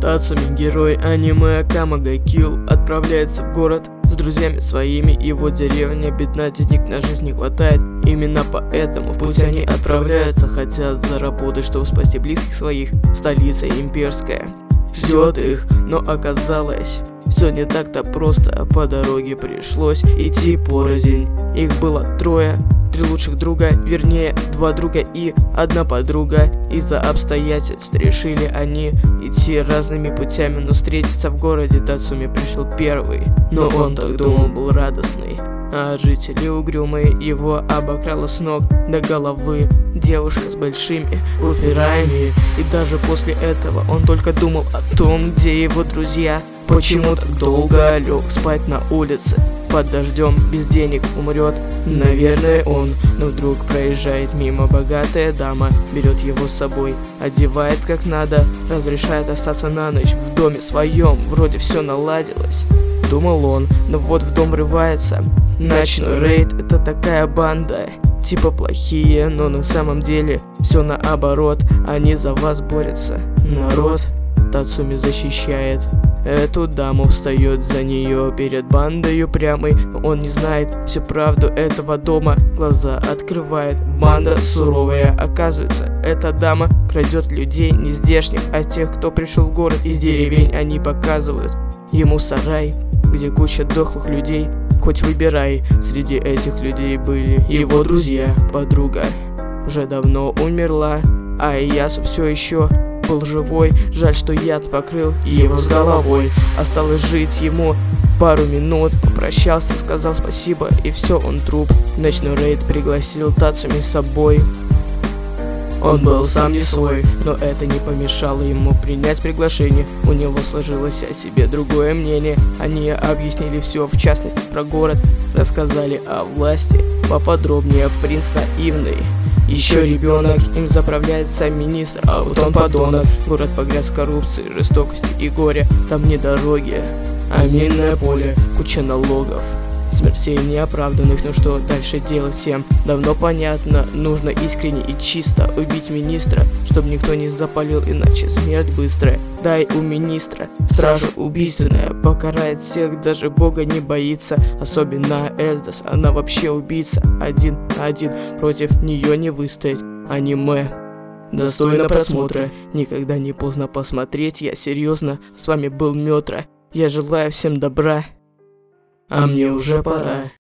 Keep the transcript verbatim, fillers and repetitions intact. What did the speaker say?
Тацуми, герой аниме Камага Килл, отправляется в город с друзьями своими. Его деревня бедна, денег на жизнь не хватает. Именно поэтому в путь они отправляются, хотят заработать, чтобы спасти близких своих. Столица имперская ждет их, но оказалось все не так-то просто. По дороге пришлось идти порознь. Их было трое, три лучших друга, вернее два друга и одна подруга. Из-за обстоятельств решили они идти разными путями, но встретиться в городе Тацуми пришел первый. Но он так думал, был радостный, а жители угрюмые. Его обокрала с ног до головы девушка с большими буферами. И даже после этого он только думал о том, где его друзья. Почему так долго лег спать на улице под дождем, без денег умрет, наверное, он. Но вдруг проезжает мимо богатая дама, берет его с собой, одевает как надо, разрешает остаться на ночь в доме своем. Вроде все наладилось, думал он, но вот в дом врывается ночной рейд. Это такая банда, типа плохие, но на самом деле все наоборот. Они за вас борются, народ. Тацуми защищает эту даму, встает за нее перед бандой упрямой. Но он не знает всю правду этого дома, глаза открывает. Банда суровая, оказывается, эта дама крадет людей не здешних, а тех, кто пришел в город из деревень. Они показывают ему сарай, где куча дохлых людей. Хоть выбирай, среди этих людей были его друзья. Подруга уже давно умерла, а Иясу все еще был живой. Жаль, что яд покрыл его с головой. Осталось жить ему пару минут. Попрощался, сказал спасибо, и все, он труп. Ночной рейд пригласил Тацуми с собой. Он был сам не свой, но это не помешало ему принять приглашение. У него сложилось о себе другое мнение. Они объяснили все, в частности про город, рассказали о власти поподробнее. Принц наивный, еще ребенок, им заправляет сам министр, а вот он подонок. Город погряз в коррупции, жестокости и горе. Там не дороги, а минное поле, куча налогов, смертей неоправданных. Но что дальше делать всем давно понятно. Нужно искренне и чисто убить министра, чтобы никто не запалил, иначе смерть быстрая. Дай у министра стража убийственная, покарает всех, даже бога не боится. Особенно Эздас, она вообще убийца. Один на один против нее не выстоять. Аниме достойно просмотра, никогда не поздно посмотреть. Я серьезно, с вами был Метро. Я желаю всем добра, а мне уже пора.